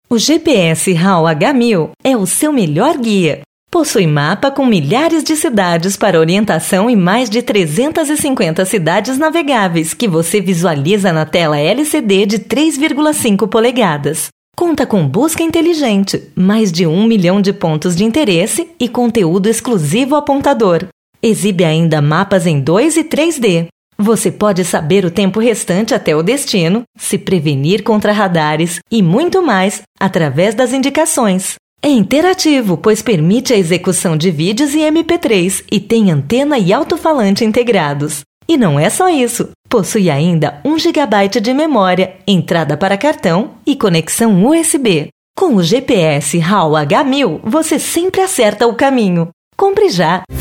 O GPS RAW H1000 é o seu melhor guia. Possui mapa com milhares de cidades para orientação e mais de 350 cidades navegáveis que você visualiza na tela LCD de 3,5 polegadas. Conta com busca inteligente, mais de 1 milhão de pontos de interesse e conteúdo exclusivo apontador. Exibe ainda mapas em 2 e 3D. Você pode saber o tempo restante até o destino, se prevenir contra radares e muito mais através das indicações. É interativo, pois permite a execução de vídeos e MP3 e tem antena e alto-falante integrados. E não é só isso, possui ainda 1 GB de memória, entrada para cartão e conexão USB. Com o GPS RAW H1000, você sempre acerta o caminho. Compre já!